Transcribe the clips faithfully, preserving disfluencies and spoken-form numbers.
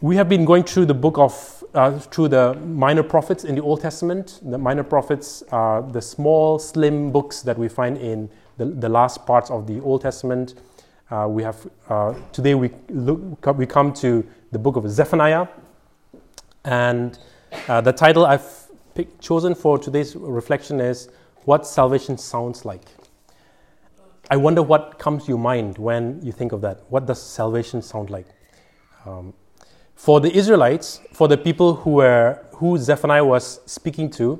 we have been going through the book of, uh, through the minor prophets in the Old Testament. The minor prophets are the small, slim books that we find in the, the last parts of the Old Testament. Uh, we have uh, today we look we come to the book of Zephaniah, and uh, the title I've picked, chosen for today's reflection is "What Salvation Sounds Like." I wonder what comes to your mind when you think of that. What does salvation sound like? Um, for the Israelites, for the people who were who Zephaniah was speaking to,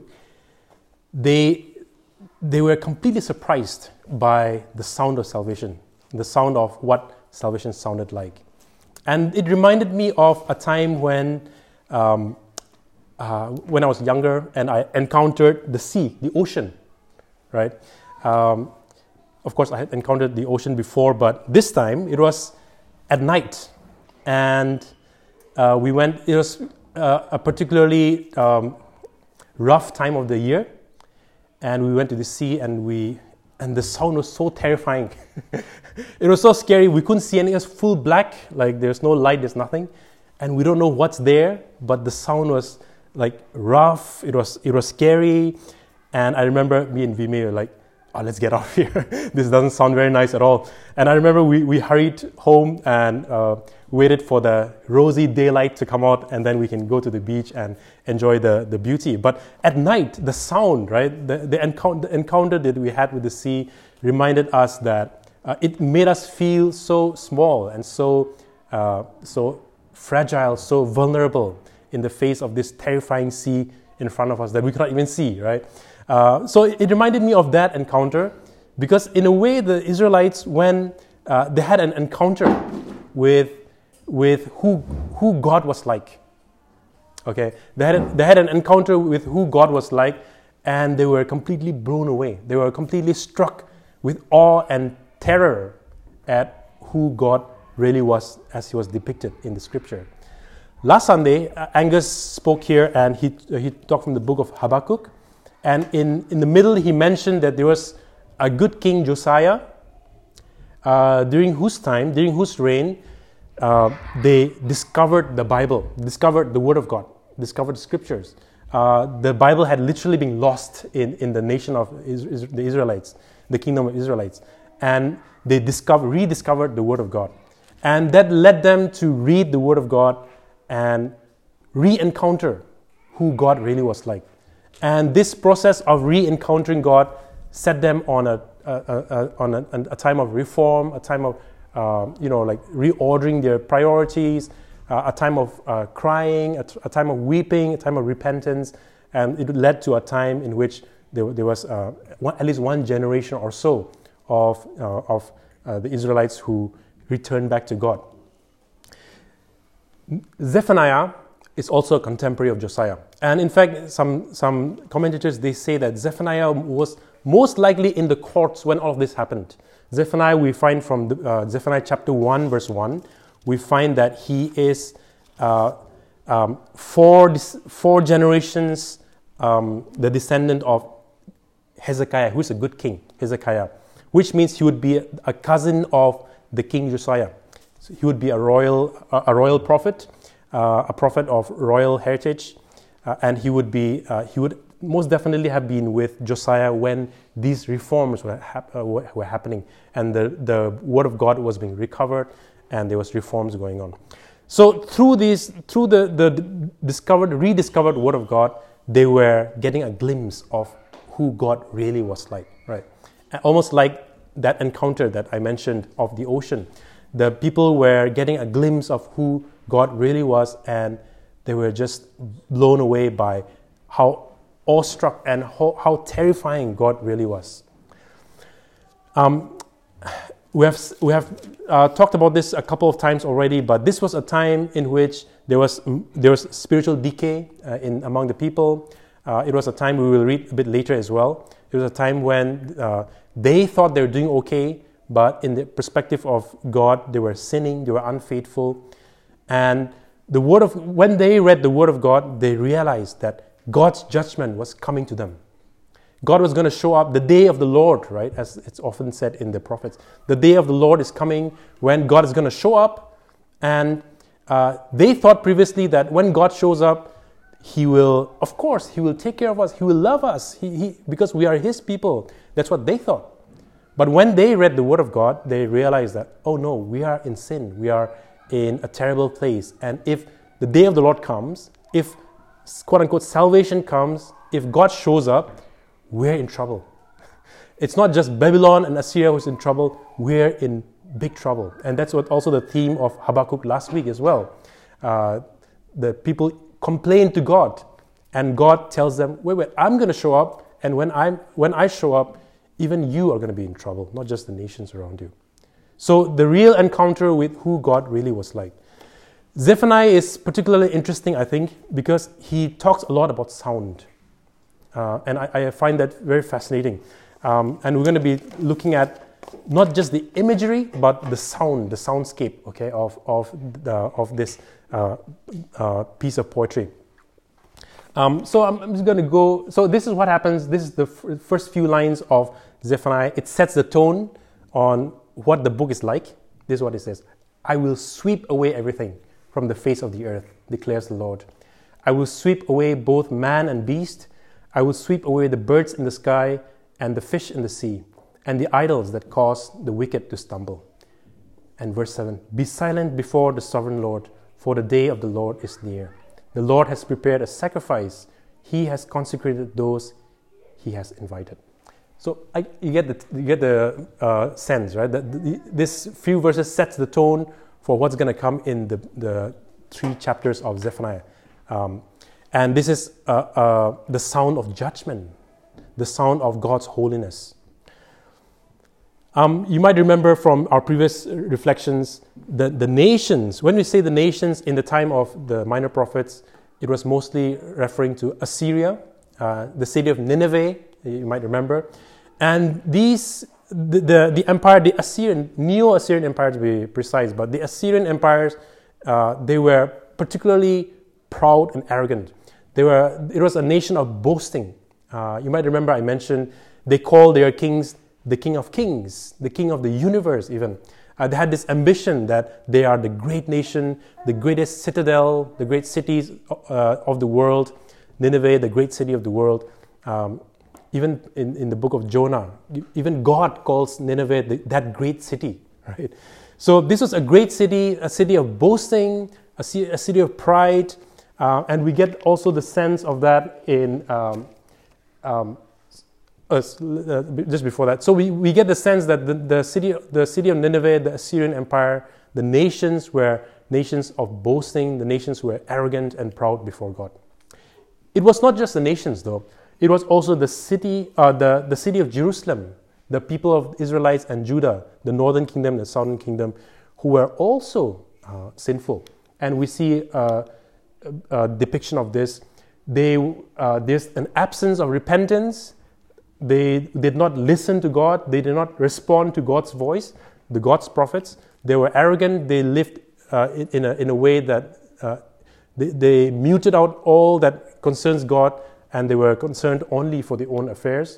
they they were completely surprised by the sound of salvation, the sound of what salvation sounded like. And it reminded me of a time when um, uh, when I was younger and I encountered the sea, the ocean, right? Um, of course, I had encountered the ocean before, but this time it was at night. And uh, we went, it was uh, a particularly um, rough time of the year. And we went to the sea and we, and the sound was so terrifying. It was so scary. We couldn't see anything. It was full black, like there's no light, there's nothing. And we don't know what's there, but the sound was like rough. It was, it was scary. And I remember me and Vime were like, oh, let's get out of here. This doesn't sound very nice at all. And I remember we, we hurried home and uh, waited for the rosy daylight to come out, and then we can go to the beach and enjoy the, the beauty. But at night, the sound, right, the, the, encounter, the encounter that we had with the sea reminded us that uh, it made us feel so small and so uh, so fragile, so vulnerable in the face of this terrifying sea in front of us that we could not even see, right? Uh, so it reminded me of that encounter, because in a way the Israelites, when uh, they had an encounter with with who who God was like, okay, they had a, they had an encounter with who God was like, and they were completely blown away. They were completely struck with awe and terror at who God really was, as He was depicted in the Scripture. Last Sunday, uh, Angus spoke here, and he uh, he talked from the book of Habakkuk. And in, in the middle, he mentioned that there was a good king, Josiah, uh, during whose time, during whose reign, uh, they discovered the Bible, discovered the Word of God, discovered the Scriptures. Uh, the Bible had literally been lost in, in the nation of Is, Is, the Israelites, the kingdom of Israelites. And they discovered, rediscovered the Word of God. And that led them to read the Word of God and re-encounter who God really was like. And this process of re-encountering God set them on a, a, a, on a, a time of reform, a time of, uh, you know, like reordering their priorities, uh, a time of uh, crying, a, t- a time of weeping, a time of repentance. And it led to a time in which there, there was uh, one, at least one generation or so of, uh, of uh, the Israelites who returned back to God. Zephaniah is also a contemporary of Josiah. And in fact, some, some commentators, they say that Zephaniah was most likely in the courts when all of this happened. Zephaniah, we find from the, uh, Zephaniah chapter one, verse one, we find that he is uh, um, four, four generations um, the descendant of Hezekiah, who is a good king, Hezekiah, which means he would be a cousin of the king Josiah. So he would be a royal, a, a royal prophet. Uh, a prophet of royal heritage, uh, and he would be uh, he would most definitely have been with Josiah when these reforms were, hap- uh, were happening, and the, the word of God was being recovered, and there was reforms going on. So through these, through the, the discovered, rediscovered word of God, they were getting a glimpse of who God really was like, right? Almost like that encounter that I mentioned of the ocean. The people were getting a glimpse of who God really was, and they were just blown away by how awestruck and how, how terrifying God really was. Um, we have we have uh, talked about this a couple of times already, but this was a time in which there was there was spiritual decay uh, in among the people. Uh, it was a time we will read a bit later as well. It was a time when uh, they thought they were doing okay, but in the perspective of God, they were sinning, they were unfaithful. And the word of when they read the word of God, they realized that God's judgment was coming to them. God was going to show up the day of the Lord, right? As it's often said in the prophets. The day of the Lord is coming when God is going to show up, and Uh, they thought previously that when God shows up, He will, of course, He will take care of us. He will love us he, he, because we are His people. That's what they thought. But when they read the Word of God, they realized that, oh no, we are in sin. We are in a terrible place. And if the day of the Lord comes, if quote-unquote salvation comes, if God shows up, we're in trouble. It's not just Babylon and Assyria who's in trouble. We're in big trouble. And that's what also the theme of Habakkuk last week as well. Uh, the people complain to God, and God tells them, wait, wait, I'm going to show up, and when I when I show up, even you are going to be in trouble, not just the nations around you. So the real encounter with who God really was like. Zephaniah is particularly interesting, I think, because he talks a lot about sound. Uh, and I, I find that very fascinating. Um, and we're going to be looking at not just the imagery, but the sound, the soundscape, okay, of of the, of this uh, uh, piece of poetry. Um, so I'm, I'm just going to go. So this is what happens. This is the f- first few lines of Zephaniah. It sets the tone on what the book is like. This is what it says: "I will sweep away everything from the face of the earth," declares the Lord. "I will sweep away both man and beast. I will sweep away the birds in the sky and the fish in the sea, and the idols that cause the wicked to stumble." And verse seven, "Be silent before the sovereign Lord, for the day of the Lord is near. The Lord has prepared a sacrifice. He has consecrated those He has invited." So I, you get the you get the uh, sense, right? That the, this few verses sets the tone for what's going to come in the, the three chapters of Zephaniah. Um, and this is uh, uh, the sound of judgment, the sound of God's holiness. Um, you might remember from our previous reflections that the nations, when we say the nations in the time of the minor prophets, it was mostly referring to Assyria, uh, the city of Nineveh, you might remember. And these, the, the, the empire, the Assyrian, Neo-Assyrian empire to be precise, but the Assyrian empires, uh, they were particularly proud and arrogant. They were, it was a nation of boasting. Uh, you might remember I mentioned they called their kings the King of Kings, the King of the universe even. Uh, they had this ambition that they are the great nation, the greatest citadel, the great cities uh, of the world. Nineveh, the great city of the world. Um, even in, in the book of Jonah, even God calls Nineveh the, that great city, right? So this was a great city, a city of boasting, a, a city of pride, uh, and we get also the sense of that in um, um, Uh, just before that. So we, we get the sense that the, the city the city of Nineveh, the Assyrian Empire, the nations were nations of boasting, the nations were arrogant and proud before God. It was not just the nations though. It was also the city, uh, the, the city of Jerusalem, the people of Israelites and Judah, the northern kingdom, the southern kingdom, who were also uh, sinful. And we see uh, a, a depiction of this. They, uh, there's an absence of repentance. They did not listen to God. They did not respond to God's voice, the God's prophets. They were arrogant. They lived uh, in, a, in a way that uh, they, they muted out all that concerns God, and they were concerned only for their own affairs.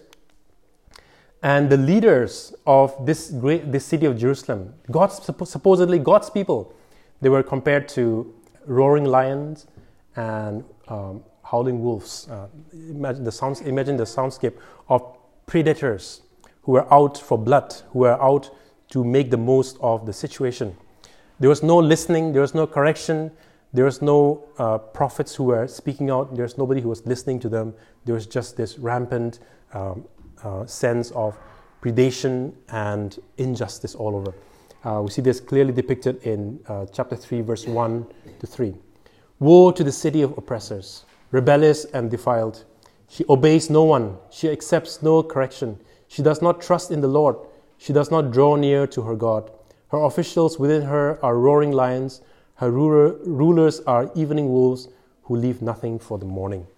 And the leaders of this great this city of Jerusalem, God's supposedly God's people, they were compared to roaring lions and um, howling wolves. Uh, imagine the sounds. Imagine the soundscape of predators who were out for blood, who were out to make the most of the situation. There was no listening. There was no correction. There was no uh, prophets who were speaking out. There was nobody who was listening to them. There was just this rampant um, uh, sense of predation and injustice all over. Uh, we see this clearly depicted in uh, chapter three, verse one to three. "Woe to the city of oppressors, rebellious and defiled. She obeys no one. She accepts no correction. She does not trust in the Lord. She does not draw near to her God. Her officials within her are roaring lions. Her ruler, rulers are evening wolves who leave nothing for the morning."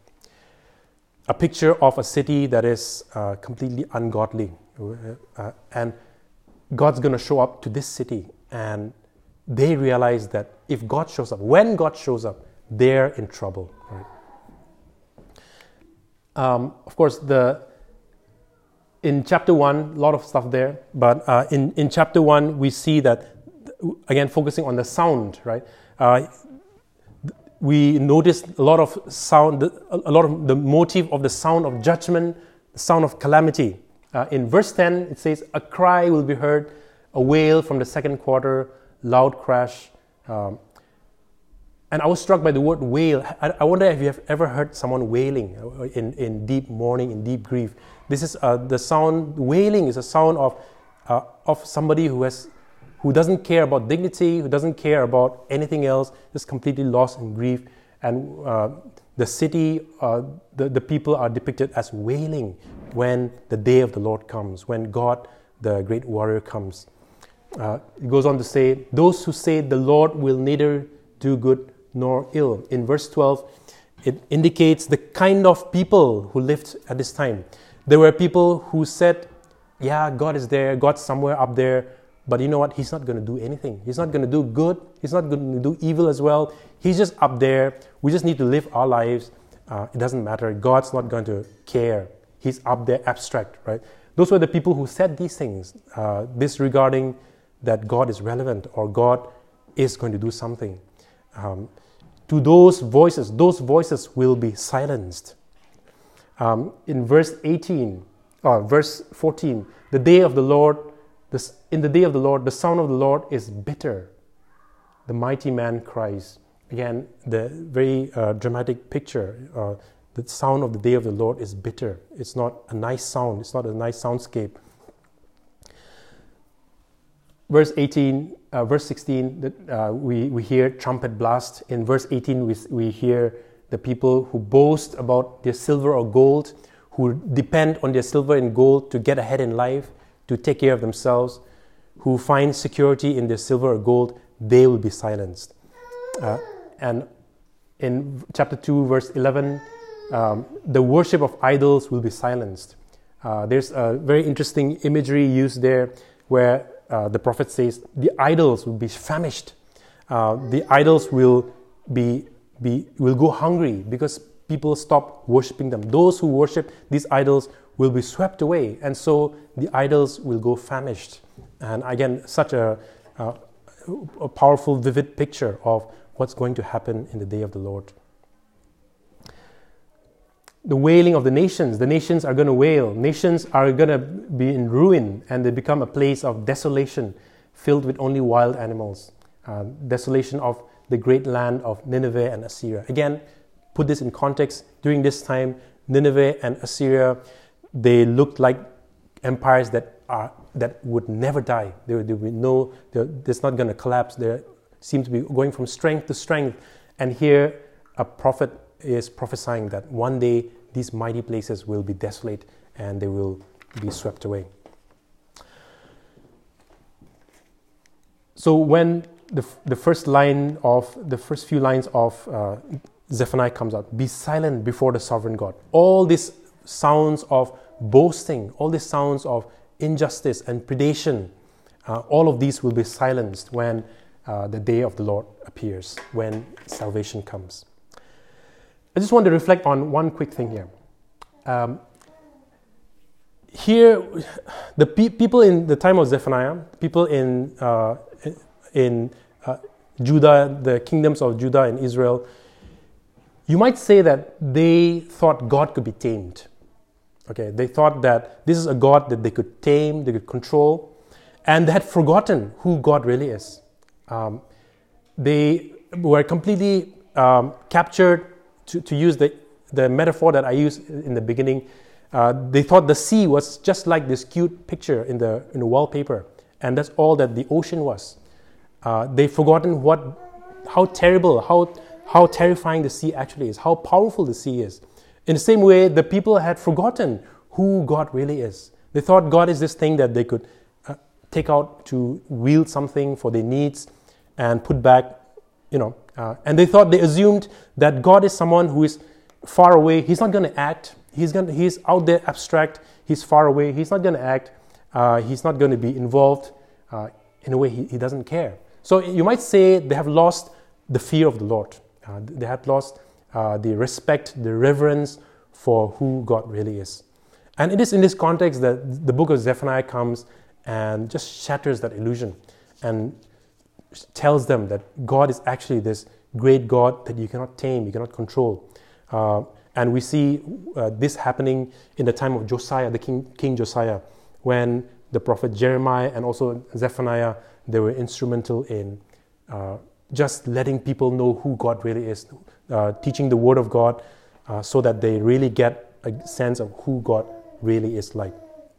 A picture of a city that is uh, completely ungodly. Uh, and God's going to show up to this city. And they realize that if God shows up, when God shows up, they're in trouble. Right? Um, of course, the in chapter one, a lot of stuff there. But uh, in, in chapter one, we see that, again, focusing on the sound, right? uh, we notice a lot of sound, a lot of the motive of the sound of judgment, the sound of calamity. Uh, in verse ten, it says, a cry will be heard, a wail from the second quarter, loud crash. Um, and I was struck by the word wail. I, I wonder if you have ever heard someone wailing in, in deep mourning, in deep grief. This is uh, the sound, wailing is a sound of uh, of somebody who has, who doesn't care about dignity, who doesn't care about anything else, just completely lost in grief. And uh, the city, uh, the, the people are depicted as wailing when the day of the Lord comes, when God, the great warrior, comes. Uh, it goes on to say, those who say the Lord will neither do good nor ill. In verse twelve, it indicates the kind of people who lived at this time. There were people who said, yeah, God is there, God's somewhere up there, but you know what? He's not going to do anything. He's not going to do good. He's not going to do evil as well. He's just up there. We just need to live our lives. Uh, it doesn't matter. God's not going to care. He's up there, abstract, right? Those were the people who said these things, uh, disregarding that God is relevant or God is going to do something. Um, to those voices, those voices will be silenced. Um, in verse eighteen, or verse fourteen, the day of the Lord, this, in the day of the Lord, the sound of the Lord is bitter. The mighty man cries. Again, the very uh, dramatic picture. Uh, the sound of the day of the Lord is bitter. It's not a nice sound. It's not a nice soundscape. Verse eighteen, uh, verse sixteen, uh, we, we hear trumpet blast. In verse eighteen, we, we hear the people who boast about their silver or gold, who depend on their silver and gold to get ahead in life, to take care of themselves, who find security in their silver or gold, they will be silenced. Uh, and in chapter two, verse eleven, um, the worship of idols will be silenced. Uh, there's a very interesting imagery used there where uh, the prophet says the idols will be famished. Uh, the idols will be, be will go hungry because people stop worshipping them. Those who worship these idols will be swept away, and so the idols will go famished. And again, such a, a, a powerful, vivid picture of what's going to happen in the day of the Lord. The wailing of the nations. The nations are going to wail. Nations are going to be in ruin, and they become a place of desolation, filled with only wild animals. Uh, desolation of the great land of Nineveh and Assyria. Again, put this in context. During this time, Nineveh and Assyria, they looked like empires that are that would never die. There would be no, it's not going to collapse. They seem to be going from strength to strength. And here, a prophet is prophesying that one day these mighty places will be desolate and they will be swept away. So when the the first line of the first few lines of uh, Zephaniah comes out, be silent before the sovereign God. All these sounds of boasting, all these sounds of injustice and predation, uh, all of these will be silenced when uh, the day of the Lord appears, when salvation comes. I just want to reflect on one quick thing here. Um, here, the pe- people in the time of Zephaniah, people in uh, in uh, Judah, the kingdoms of Judah and Israel, you might say that they thought God could be tamed. Okay, they thought that this is a God that they could tame, they could control, and they had forgotten who God really is. Um, they were completely um, captured, to, to use the, the metaphor that I used in the beginning. Uh, they thought the sea was just like this cute picture in the, in the wallpaper, and that's all that the ocean was. Uh, they've forgotten what, how terrible, how, how terrifying the sea actually is, how powerful the sea is. In the same way, the people had forgotten who God really is. They thought God is this thing that they could uh, take out to wield something for their needs and put back, you know. Uh, and they thought, they assumed that God is someone who is far away. He's not going to act. He's going. He's out there abstract. He's far away. He's not going to act. Uh, he's not going to be involved. Uh, in a way, he, he doesn't care. So you might say they have lost the fear of the Lord. Uh, they have lost Uh, the respect, the reverence for who God really is. And it is in this context that the book of Zephaniah comes and just shatters that illusion and tells them that God is actually this great God that you cannot tame, you cannot control. Uh, and we see uh, this happening in the time of Josiah, the king, King Josiah, when the prophet Jeremiah and also Zephaniah, they were instrumental in uh, just letting people know who God really is, uh, teaching the word of God uh, so that they really get a sense of who God really is like.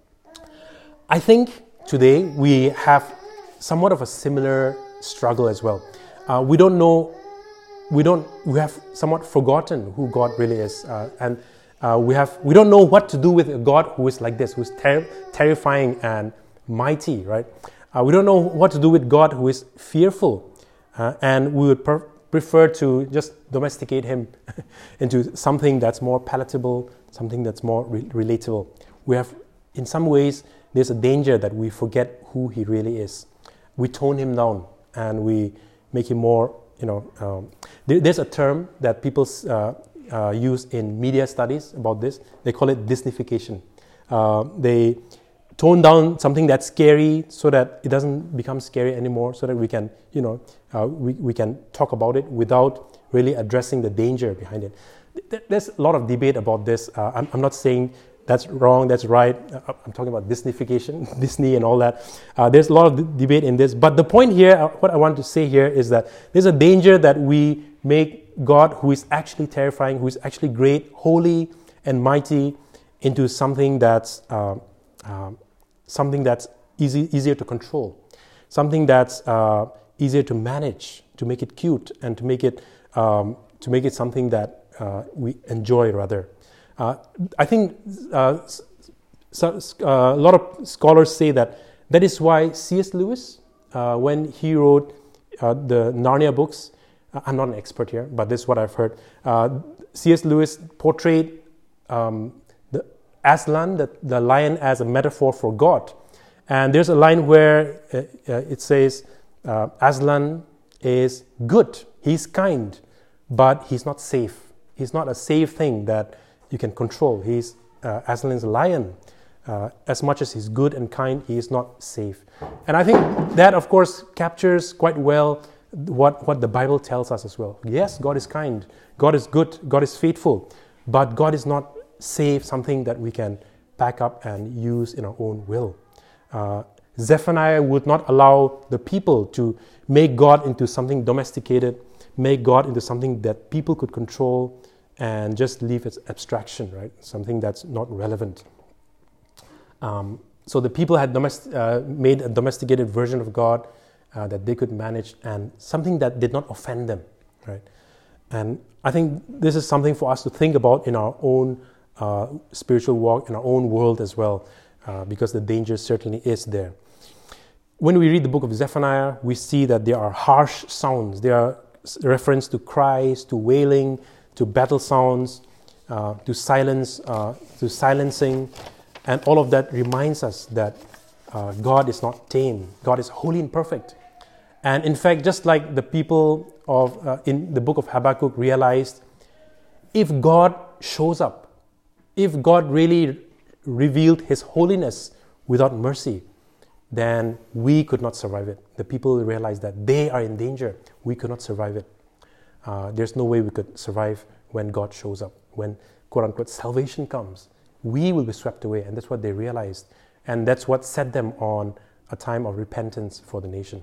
I think today we have somewhat of a similar struggle as well. Uh, we don't know, we don't, we have somewhat forgotten who God really is, uh, and uh, we have, we don't know what to do with a God who is like this, who is ter- terrifying and mighty, right? Uh, we don't know what to do with God who is fearful, uh, and we would per- prefer to just domesticate him into something that's more palatable, something that's more re- relatable. We have, in some ways, there's a danger that we forget who he really is. We tone him down and we make him more, you know, um, there, there's a term that people uh, uh, use in media studies about this. They call it Disneyfication. Uh, they tone down something that's scary so that it doesn't become scary anymore, so that we can, you know, uh, we, we can talk about it without really addressing the danger behind it. There's a lot of debate about this. Uh, I'm, I'm not saying that's wrong, that's right. Uh, I'm talking about Disneyfication, Disney and all that. Uh, there's a lot of d- debate in this. But the point here, uh, what I want to say here is that there's a danger that we make God, who is actually terrifying, who is actually great, holy and mighty, into something that's uh, uh, something that's easy, easier to control, something that's uh, easier to manage, to make it cute, and to make it um, to make it something that uh, we enjoy rather. Uh, I think uh, so, uh, a lot of scholars say that that is why C S Lewis, uh, when he wrote uh, the Narnia books, uh, I'm not an expert here, but this is what I've heard. Uh, C S Lewis portrayed um, the Aslan, the, the lion, as a metaphor for God. And there's a line where uh, uh, it says, uh, Aslan is good, he's kind, but he's not safe. He's not a safe thing that you can control. He's uh, Aslan is a lion. Uh, as much as he's good and kind, he is not safe. And I think that, of course, captures quite well what, what the Bible tells us as well. Yes, God is kind. God is good. God is faithful. But God is not safe, something that we can pack up and use in our own will. Uh, Zephaniah would not allow the people to make God into something domesticated, make God into something that people could control, and just leave its abstraction, right? Something that's not relevant. Um, so the people had domest- uh, made a domesticated version of God uh, that they could manage, and something that did not offend them, right? And I think this is something for us to think about in our own uh, spiritual walk, in our own world as well, uh, because the danger certainly is there. When we read the book of Zephaniah, we see that there are harsh sounds. There are reference to cries, to wailing, to battle sounds, uh, to silence, uh, to silencing, and all of that reminds us that uh, God is not tame. God is holy and perfect. And in fact, just like the people of uh, in the book of Habakkuk realized, if God shows up, if God really revealed His holiness without mercy, then we could not survive it. The people realized that they are in danger. We could not survive it. Uh, there's no way we could survive when God shows up, when, quote-unquote, salvation comes. We will be swept away, and that's what they realized. And that's what set them on a time of repentance for the nation.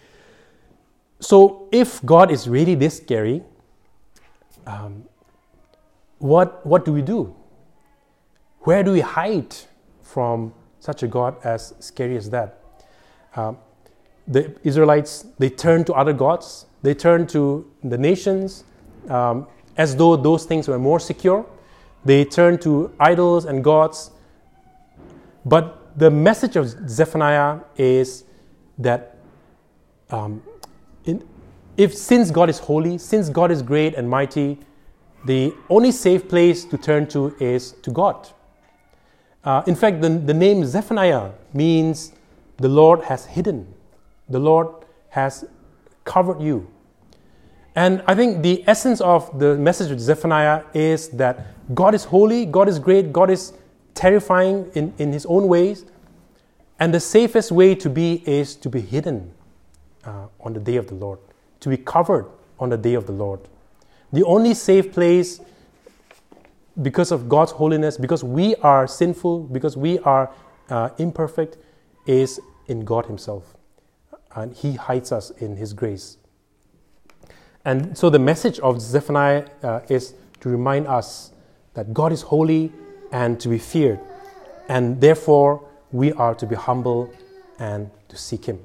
So if God is really this scary, um, what, what do we do? Where do we hide from such a God as scary as that? Um, the Israelites, they turned to other gods. They turned to the nations um, as though those things were more secure. They turned to idols and gods. But the message of Zephaniah is that um, in, if since God is holy, since God is great and mighty, the only safe place to turn to is to God. Uh, in fact, the, the name Zephaniah means the Lord has hidden. The Lord has covered you. And I think the essence of the message of Zephaniah is that God is holy, God is great, God is terrifying in, in His own ways. And the safest way to be is to be hidden. uh, on the day of the Lord, to be covered on the day of the Lord. The only safe place, because of God's holiness, because we are sinful, because we are uh, imperfect, is in God himself. And he hides us in his grace. And so the message of Zephaniah uh, is to remind us that God is holy and to be feared. And therefore, we are to be humble and to seek him.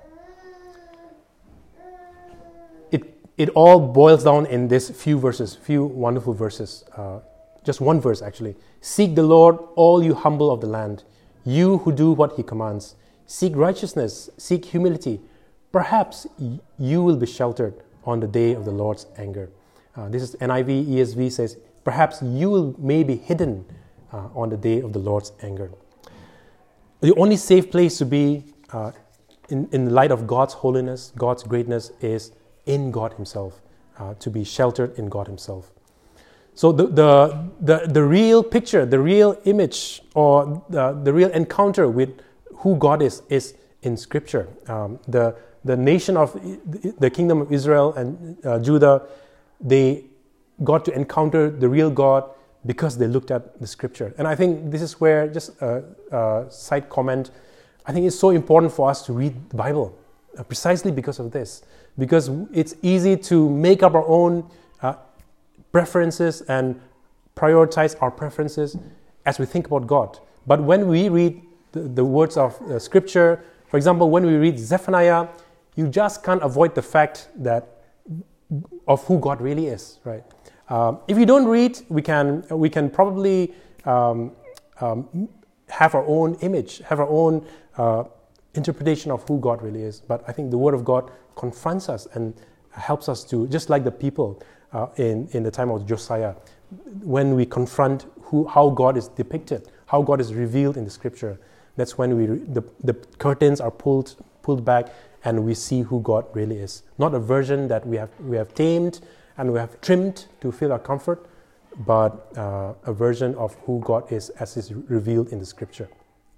It, it all boils down in these few verses, few wonderful verses. Uh, just one verse, actually. Seek the Lord, all you humble of the land, you who do what he commands. Seek righteousness, seek humility. Perhaps y- you will be sheltered on the day of the Lord's anger. Uh, this is N I V, E S V says, perhaps you will, may be hidden uh, on the day of the Lord's anger. The only safe place to be uh, in, in light of God's holiness, God's greatness, is in God himself, uh, to be sheltered in God himself. So the, the, the, the real picture, the real image, or the, the real encounter with who God is, is in Scripture. Um, the, the nation of the kingdom of Israel and uh, Judah, they got to encounter the real God because they looked at the Scripture. And I think this is where, just a, a side comment, I think it's so important for us to read the Bible, uh, precisely because of this. Because it's easy to make up our own uh, preferences and prioritize our preferences as we think about God. But when we read the, the words of uh, Scripture, for example, when we read Zephaniah, you just can't avoid the fact that of who God really is, right? Um, if you don't read, we can we can probably um, um, have our own image, have our own uh, interpretation of who God really is. But I think the Word of God confronts us and helps us to, just like the people uh, in in the time of Josiah, when we confront who how God is depicted, how God is revealed in the Scripture. That's when we the the curtains are pulled pulled back and we see who God really is. Not a version that we have we have tamed and we have trimmed to feel our comfort, but uh, a version of who God is as is revealed in the Scripture.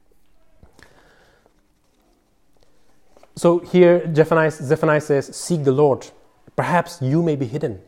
So here Zephaniah, Zephaniah says, seek the Lord. Perhaps you may be hidden.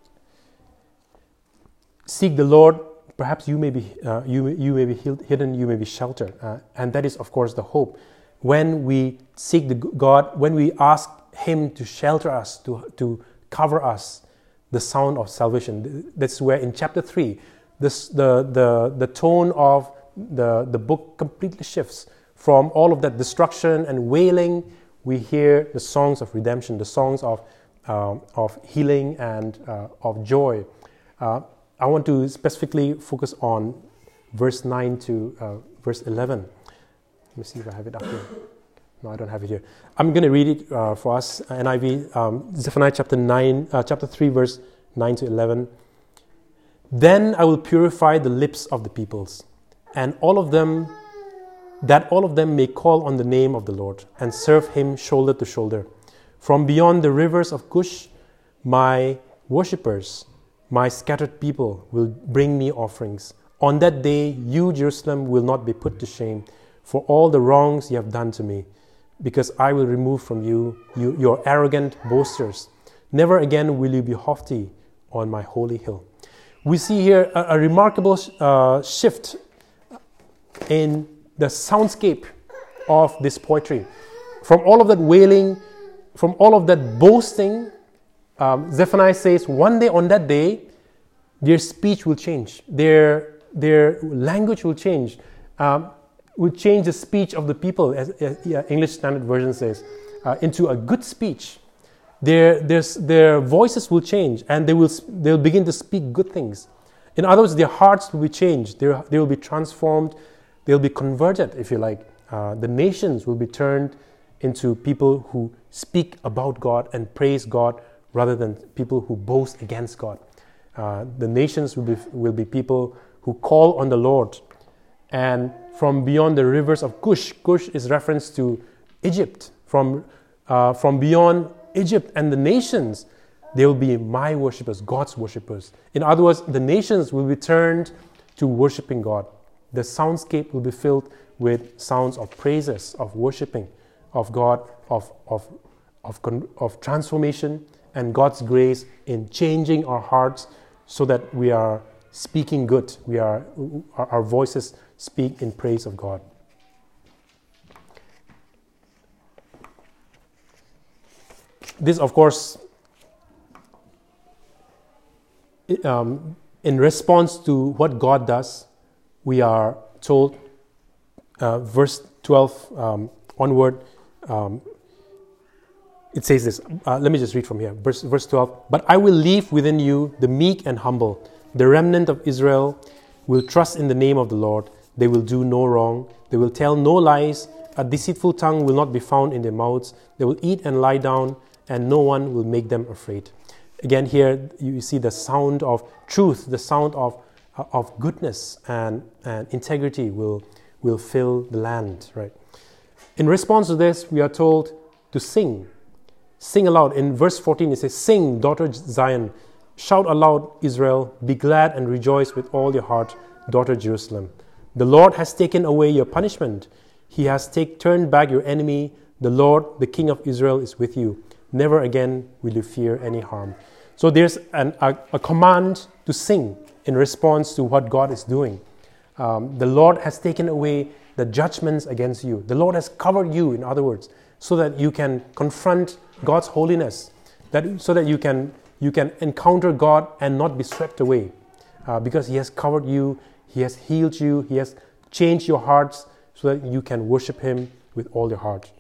Seek the Lord. Perhaps you may be uh, you you may be hidden. You may be sheltered, uh, and that is, of course, the hope. When we seek the God, when we ask Him to shelter us, to to cover us, the sound of salvation. That's where in chapter three, this the the the tone of the the book completely shifts from all of that destruction and wailing. We hear the songs of redemption, the songs of uh, of healing and uh, of joy. Uh, I want to specifically focus on verse nine to uh, verse eleven. Let me see if I have it up here. No, I don't have it here. I'm going to read it uh, for us, N I V, um, Zephaniah chapter nine, uh, chapter three, verse nine to eleven. Then I will purify the lips of the peoples, and all of them, that all of them may call on the name of the Lord and serve Him shoulder to shoulder. From beyond the rivers of Cush, my worshippers, my scattered people will bring me offerings. On that day, you, Jerusalem, will not be put to shame for all the wrongs you have done to me, because I will remove from you, you your arrogant boasters. Never again will you be haughty on my holy hill. We see here a, a remarkable uh, shift in the soundscape of this poetry. From all of that wailing, from all of that boasting, um, Zephaniah says, one day on that day, their speech will change. Their, their language will change. Um, will change the speech of the people, as, as yeah, English Standard Version says, uh, into a good speech. Their, their, their voices will change, and they will they'll begin to speak good things. In other words, their hearts will be changed. They they will be transformed. They'll be converted, if you like. Uh, the nations will be turned into people who speak about God and praise God, rather than people who boast against God. Uh, the nations will be will be people who call on the Lord. And from beyond the rivers of Cush, Cush is reference to Egypt. From uh, from beyond Egypt and the nations, they will be my worshippers, God's worshippers. In other words, the nations will be turned to worshiping God. The soundscape will be filled with sounds of praises, of worshiping, of God, of of of, con- of transformation and God's grace in changing our hearts so that we are speaking good. We are our, our voices speak in praise of God. This, of course, um, in response to what God does, we are told, uh, verse twelve um, onward, um, it says this. Uh, let me just read from here. Verse, verse twelve. But I will leave within you the meek and humble. The remnant of Israel will trust in the name of the Lord. They will do no wrong. They will tell no lies. A deceitful tongue will not be found in their mouths. They will eat and lie down, and no one will make them afraid. Again, here you see the sound of truth, the sound of uh, of goodness and, and integrity will will fill the land. Right. In response to this, we are told to sing. Sing aloud. In verse fourteen, it says, "Sing, daughter Zion. Shout aloud, Israel. Be glad and rejoice with all your heart, daughter Jerusalem. The Lord has taken away your punishment. He has take, turned back your enemy. The Lord, the King of Israel, is with you. Never again will you fear any harm." So there's an, a, a command to sing in response to what God is doing. Um, the Lord has taken away the judgments against you. The Lord has covered you, in other words, so that you can confront God's holiness, that so that you can you can encounter God and not be swept away, uh, because He has covered you, He has healed you, He has changed your hearts so that you can worship Him with all your heart.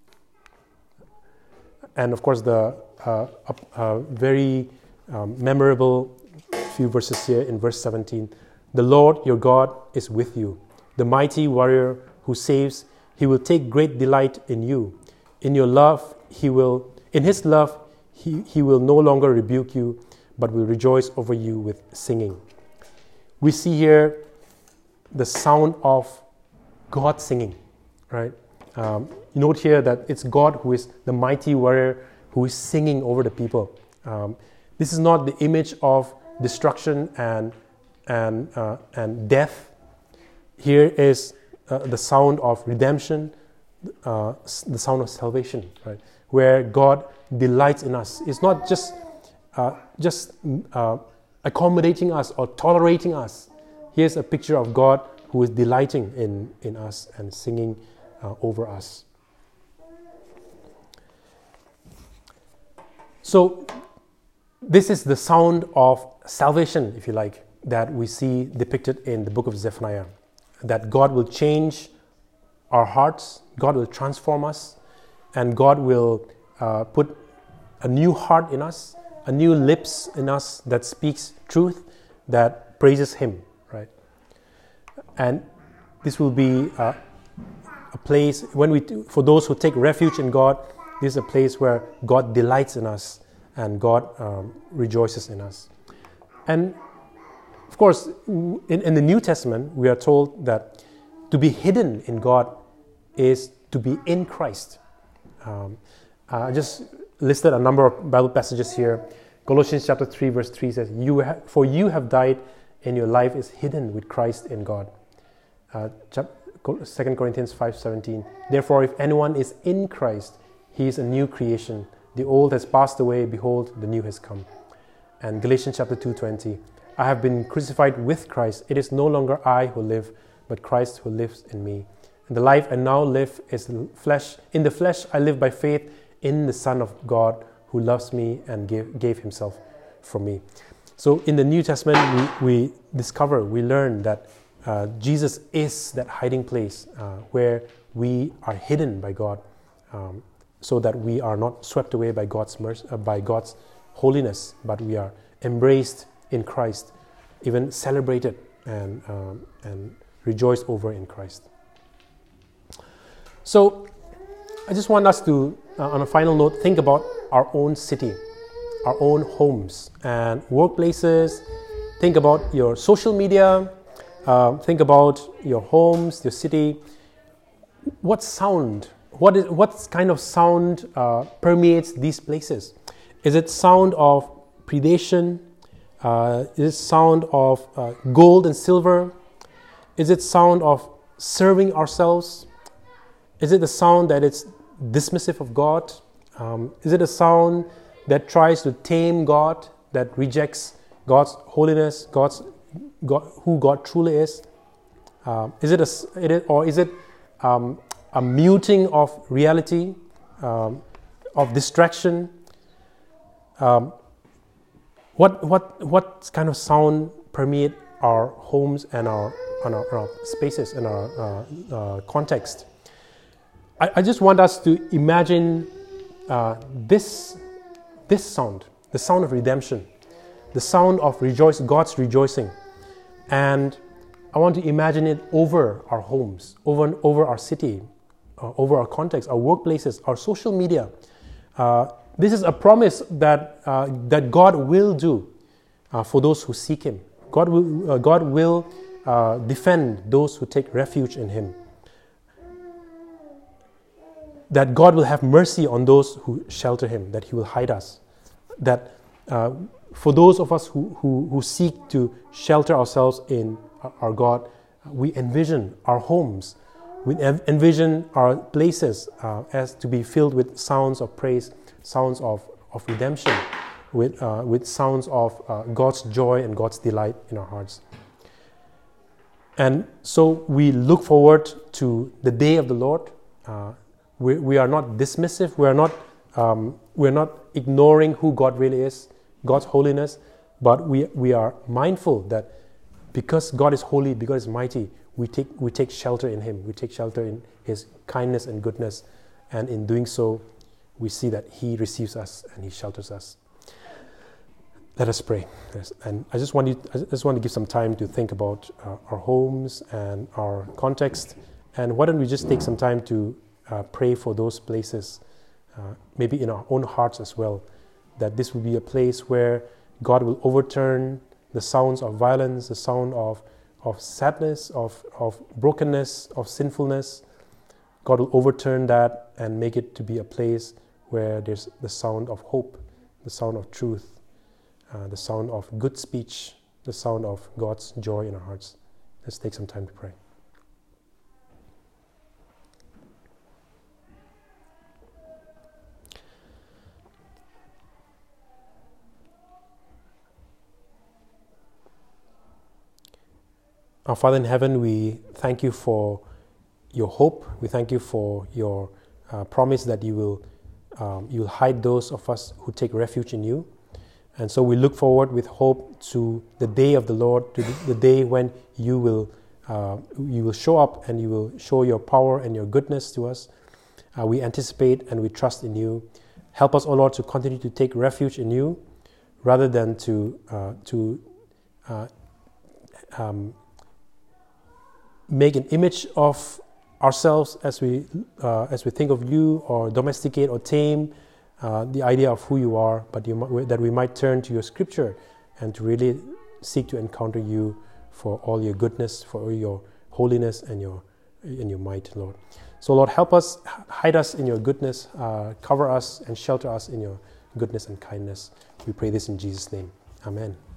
And of course, the uh, uh, very um, memorable few verses here in verse seventeen. The Lord your God is with you, the mighty warrior who saves. He will take great delight in you. In your love, He will. In His love, He He will no longer rebuke you, but will rejoice over you with singing. We see here the sound of God singing, right? Um, note here that it's God who is the mighty warrior who is singing over the people. Um, this is not the image of destruction and and uh, and death. Here is uh, the sound of redemption, uh, the sound of salvation, right? Where God delights in us. It's not just uh, just uh, accommodating us or tolerating us. Here's a picture of God who is delighting in, in us and singing uh, over us. So this is the sound of salvation, if you like, that we see depicted in the book of Zephaniah. That God will change our hearts, God will transform us, and God will uh, put a new heart in us, a new lips in us that speaks truth, that praises Him, right? And this will be uh, a place, when we, for those who take refuge in God, this is a place where God delights in us and God um, rejoices in us. And of course, in, in the New Testament, we are told that to be hidden in God is to be in Christ. Um, I just listed a number of Bible passages here. Colossians chapter three, verse three says, "You ha- For you have died, and your life is hidden with Christ in God." Uh, Second Corinthians five seventeen, "Therefore, if anyone is in Christ, he is a new creation. The old has passed away, behold, the new has come." And Galatians chapter two twenty, "I have been crucified with Christ. It is no longer I who live, but Christ who lives in me. And the life I now live is the flesh. In the flesh I live by faith in the Son of God who loves me and gave, gave Himself for me." So in the New Testament, we, we discover, we learn that uh, Jesus is that hiding place uh, where we are hidden by God, um, so that we are not swept away by God's mercy, uh, by God's holiness, but we are embraced in Christ, even celebrated and um, and rejoiced over in Christ. So I just want us to, uh, on a final note, think about our own city, our own homes and workplaces. Think about your social media. Uh, think about your homes, your city. What sound, what is, what kind of sound uh, permeates these places? Is it sound of predation? Uh, is it sound of uh, gold and silver? Is it sound of serving ourselves? Is it the sound that it's dismissive of God? Um, is it a sound that tries to tame God, that rejects God's holiness, God's God, who God truly is? Um, is it a, it is, or is it um, a muting of reality, um, of distraction? Um, what what what kind of sound permeate our homes and our and our, our spaces and our uh, uh, context? I, I just want us to imagine uh, this this sound, the sound of redemption, the sound of rejoice, God's rejoicing, and I want to imagine it over our homes, over and over our city, uh, over our context, our workplaces, our social media. Uh, this is a promise that uh, that God will do uh, for those who seek Him. God will, uh, God will uh, defend those who take refuge in Him. That God will have mercy on those who shelter Him, that He will hide us. That uh, for those of us who, who, who seek to shelter ourselves in our God, we envision our homes, we envision our places uh, as to be filled with sounds of praise, sounds of, of redemption, with, uh, with sounds of uh, God's joy and God's delight in our hearts. And so we look forward to the day of the Lord. Uh, we, we are not dismissive, we are not, um, we're not ignoring who God really is, God's holiness, but we, we are mindful that because God is holy, because He's mighty, we take we take shelter in Him. We take shelter in His kindness and goodness, and in doing so, we see that He receives us and He shelters us. Let us pray. Yes. And I just want you, I just want to give some time to think about uh, our homes and our context. And why don't we just take some time to uh, pray for those places, uh, maybe in our own hearts as well, that this will be a place where God will overturn the sounds of violence, the sound of, of sadness, of, of brokenness, of sinfulness. God will overturn that and make it to be a place where there's the sound of hope, the sound of truth, uh, the sound of good speech, the sound of God's joy in our hearts. Let's take some time to pray. Our Father in heaven, we thank you for your hope. We thank you for your uh, promise that you will um, you will hide those of us who take refuge in you. And so we look forward with hope to the day of the Lord, to the, the day when you will uh, you will show up and you will show your power and your goodness to us. Uh, we anticipate and we trust in you. Help us, O Lord, to continue to take refuge in you, rather than to uh, to uh, um, make an image of ourselves as we uh, as we think of you, or domesticate or tame uh, the idea of who you are, but you, that we might turn to your Scripture and to really seek to encounter you for all your goodness, for all your holiness and your and your might, Lord. So, Lord, help us, hide us in your goodness, uh, cover us and shelter us in your goodness and kindness. We pray this in Jesus' name. Amen.